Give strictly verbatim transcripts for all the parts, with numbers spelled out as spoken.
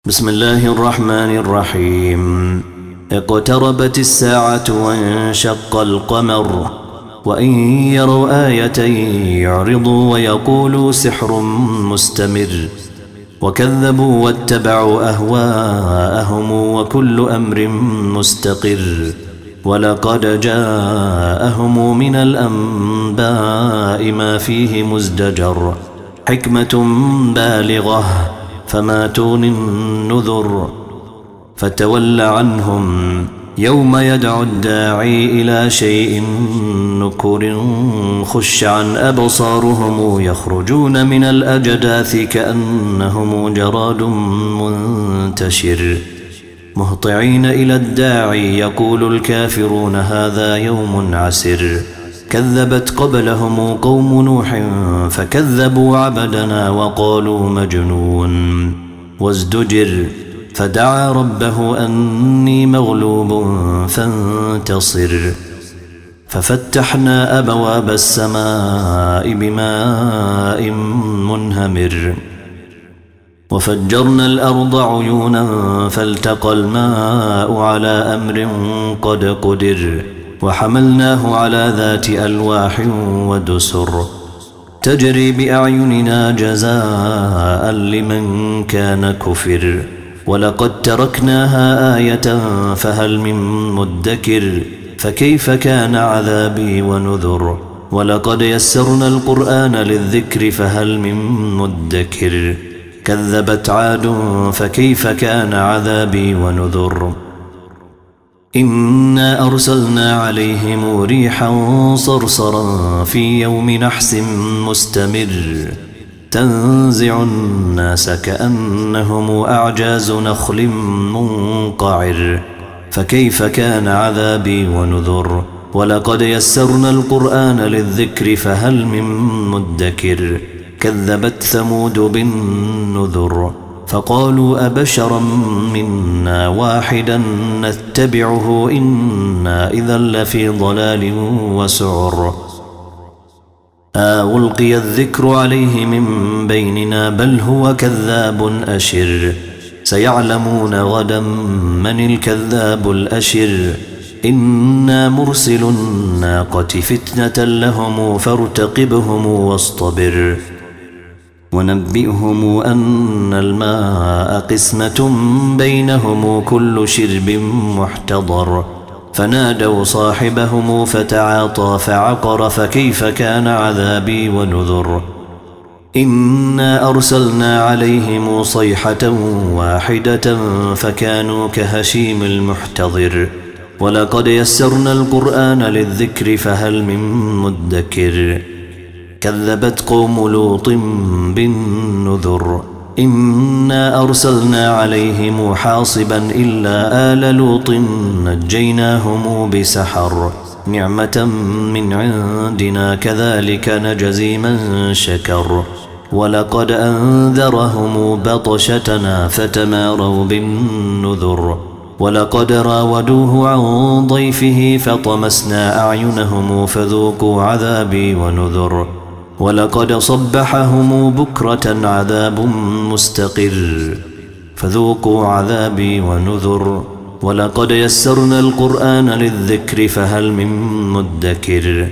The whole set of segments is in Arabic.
بسم الله الرحمن الرحيم. اقتربت الساعة وانشق القمر وإن يروا آية يعرضوا ويقولوا سحر مستمر وكذبوا واتبعوا أهواءهم وكل أمر مستقر ولقد جاءهم من الأنباء ما فيه مزدجر حكمة بالغة فما تغني النذر فتول عنهم يوم يدعو الداعي إلى شيء نكر خش عن أبصارهم يخرجون من الأجداث كأنهم جراد منتشر مهطعين إلى الداعي يقول الكافرون هذا يوم عسر كذبت قبلهم قوم نوح فكذبوا عبدنا وقالوا مجنون وازدجر فدعا ربه أني مغلوب فانتصر ففتحنا أبواب السماء بماء منهمر وفجرنا الأرض عيونا فالتقى الماء على أمر قد قدر وحملناه على ذات ألواح ودسر تجري بأعيننا جزاء لمن كان كفر ولقد تركناها آية فهل من مدكر فكيف كان عذابي ونذر ولقد يسرنا القرآن للذكر فهل من مدكر كذبت عاد فكيف كان عذابي ونذر إنا أرسلنا عليهم ريحا صرصرا في يوم نحس مستمر تنزع الناس كأنهم أعجاز نخل منقعر فكيف كان عذابي ونذر ولقد يسرنا القرآن للذكر فهل من مدكر كذبت ثمود بالنذر فقالوا أبشرا منا واحدا نتبعه إنا إذا لفي ضلال وسعر ألقي الذكر عليه من بيننا بل هو كذاب أشر سيعلمون غدا من الكذاب الأشر إنا مرسل الناقة فتنة لهم فارتقبهم واصطبر ونبئهم أن الماء قسمة بينهم كل شرب محتضر فنادوا صاحبهم فتعاطى فعقر فكيف كان عذابي ونذر إنا أرسلنا عليهم صيحة واحدة فكانوا كهشيم المحتضر ولقد يسرنا القرآن للذكر فهل من مدكر كذبت قوم لوط بالنذر إنا أرسلنا عليهم حاصبا إلا آل لوط نجيناهم بسحر نعمة من عندنا كذلك نجزي من شكر ولقد أنذرهم بطشتنا فتماروا بالنذر ولقد راودوه عن ضيفه فطمسنا أعينهم فذوقوا عذابي ونذر ولقد صبحهم بكرة عذاب مستقر فذوقوا عذابي ونذر ولقد يسرنا القرآن للذكر فهل من مدكر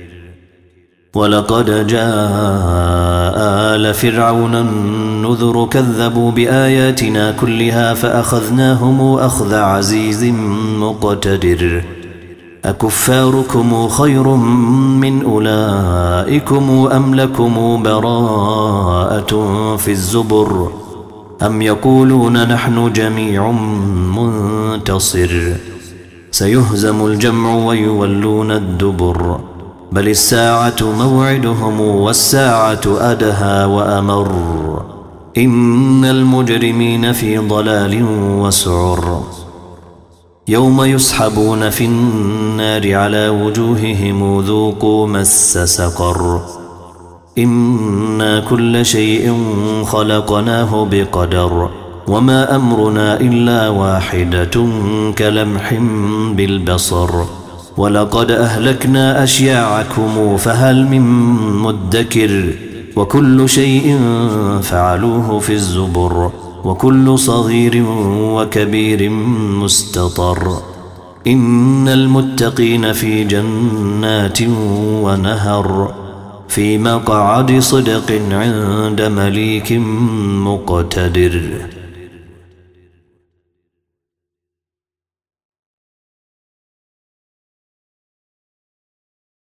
ولقد جاء آل فرعون النذر كذبوا بآياتنا كلها فأخذناهم أخذ عزيز مقتدر أكفاركم خير من أولئكم أم لكم براءة في الزبر أم يقولون نحن جميع منتصر سيهزم الجمع ويولون الدبر بل الساعة موعدهم والساعة أدهى وأمر إن المجرمين في ضلال وسعر يوم يسحبون في النار على وجوههم ذوقوا مس سقر إنا كل شيء خلقناه بقدر وما أمرنا إلا واحدة كلمح بالبصر ولقد أهلكنا أشياعكم فهل من مدكر وكل شيء فعلوه في الزبر وكل صغير وكبير مستطر إن المتقين في جنات ونهر في مقعد صدق عند مليك مقتدر.